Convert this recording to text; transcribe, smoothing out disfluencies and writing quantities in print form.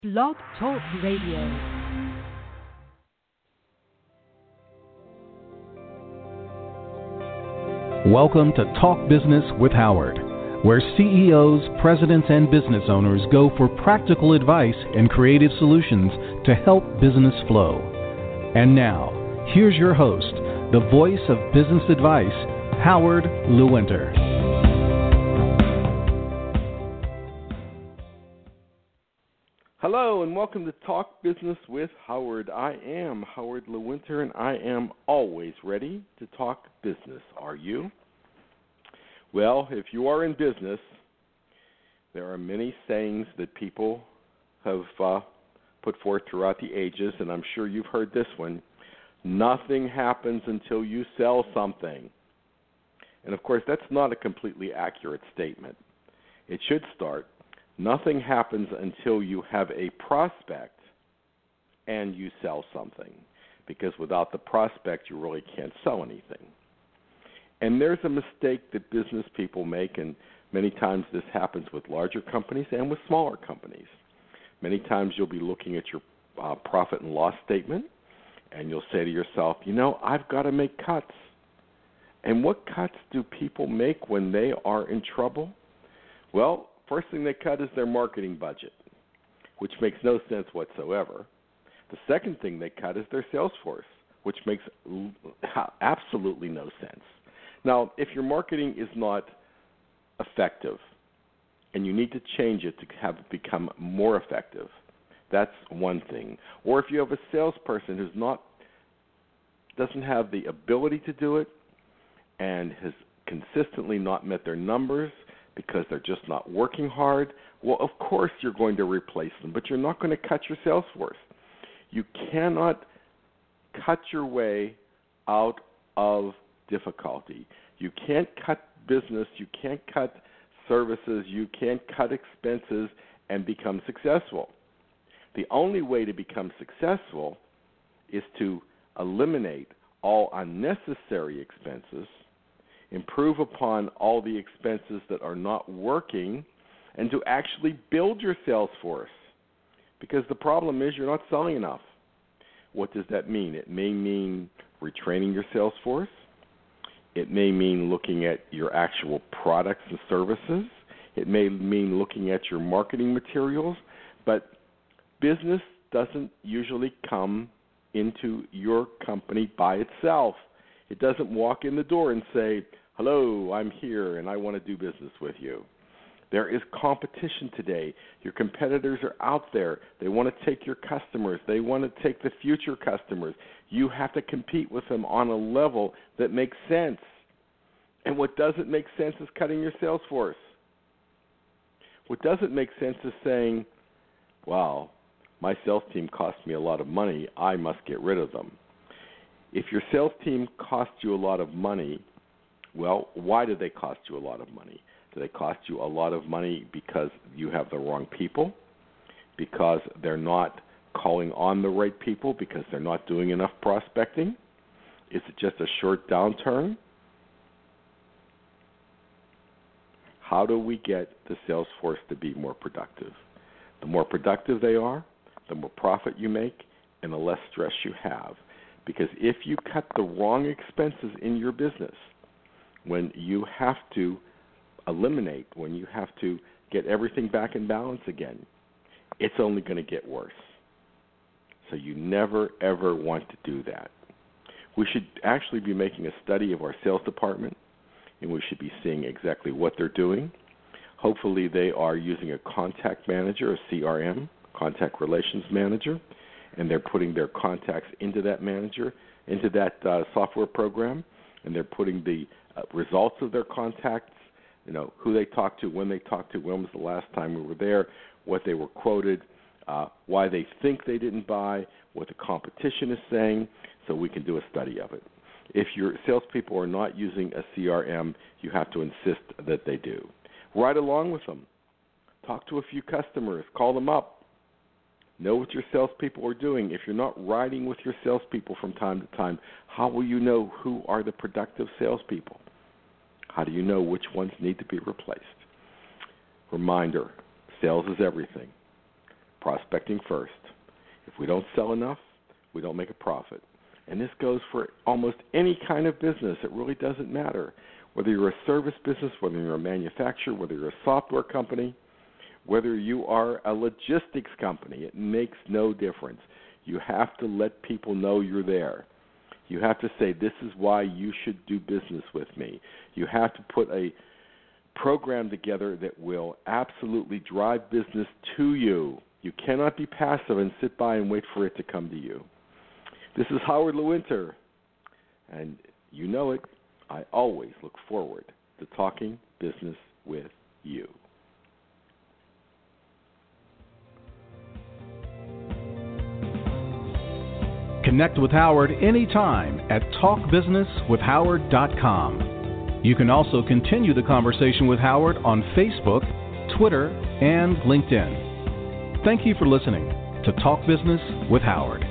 Blog Talk Radio. Welcome to Talk Business with Howard, where CEOs, presidents, and business owners go for practical advice and creative solutions to help business flow. And now, here's your host, the voice of business advice, Howard Lewinter. Hello and welcome to Talk Business with Howard. I am Howard Lewinter and I am always ready to talk business. Are you? Well, if you are in business, there are many sayings that people have put forth throughout the ages, and I'm sure you've heard this one. Nothing happens until you sell something. And of course, that's not a completely accurate statement. It should start. Nothing happens until you have a prospect and you sell something, because without the prospect, you really can't sell anything. And there's a mistake that business people make, and many times this happens with larger companies and with smaller companies. Many times you'll be looking at your profit and loss statement, and you'll say to yourself, I've got to make cuts. And what cuts do people make when they are in trouble? Well, first thing they cut is their marketing budget, which makes no sense whatsoever. The second thing they cut is their sales force, which makes absolutely no sense. Now, if your marketing is not effective and you need to change it to have it become more effective, that's one thing. Or if you have a salesperson who's doesn't have the ability to do it and has consistently not met their numbers because they're just not working hard, well, of course you're going to replace them, but you're not going to cut your sales force. You cannot cut your way out of difficulty. You can't cut business, you can't cut services, you can't cut expenses and become successful. The only way to become successful is to eliminate all unnecessary expenses, improve upon all the expenses that are not working, and to actually build your sales force. Because the problem is you're not selling enough. What does that mean? It may mean retraining your sales force. It may mean looking at your actual products and services. It may mean looking at your marketing materials. But business doesn't usually come into your company by itself. It doesn't walk in the door and say, hello, I'm here and I want to do business with you. There is competition today. Your competitors are out there. They want to take your customers. They want to take the future customers. You have to compete with them on a level that makes sense. And what doesn't make sense is cutting your sales force. What doesn't make sense is saying, wow, my sales team cost me a lot of money. I must get rid of them. If your sales team costs you a lot of money, well, why do they cost you a lot of money? Do they cost you a lot of money because you have the wrong people? Because they're not calling on the right people? Because they're not doing enough prospecting? Is it just a short downturn? How do we get the sales force to be more productive? The more productive they are, the more profit you make, and the less stress you have. Because if you cut the wrong expenses in your business, when you have to eliminate, when you have to get everything back in balance again, it's only going to get worse. So you never, ever want to do that. We should actually be making a study of our sales department, and we should be seeing exactly what they're doing. Hopefully they are using a contact manager, a CRM, contact relations manager, and they're putting their contacts into that manager, into that software program, and they're putting the results of their contacts, who they talked to, when was the last time we were there, what they were quoted, why they think they didn't buy, what the competition is saying, so we can do a study of it. If your salespeople are not using a CRM, you have to insist that they do. Ride along with them. Talk to a few customers. Call them up. Know what your salespeople are doing. If you're not riding with your salespeople from time to time, how will you know who are the productive salespeople? How do you know which ones need to be replaced? Reminder, sales is everything. prospecting first. If we don't sell enough, we don't make a profit. And this goes for almost any kind of business. It really doesn't matter. Whether you're a service business, whether you're a manufacturer, whether you're a software company, whether you are a logistics company, it makes no difference. You have to let people know you're there. You have to say, this is why you should do business with me. You have to put a program together that will absolutely drive business to you. You cannot be passive and sit by and wait for it to come to you. This is Howard Lewinter, and you know it, I always look forward to talking business with you. Connect with Howard anytime at talkbusinesswithhoward.com. You can also continue the conversation with Howard on Facebook, Twitter, and LinkedIn. Thank you for listening to Talk Business with Howard.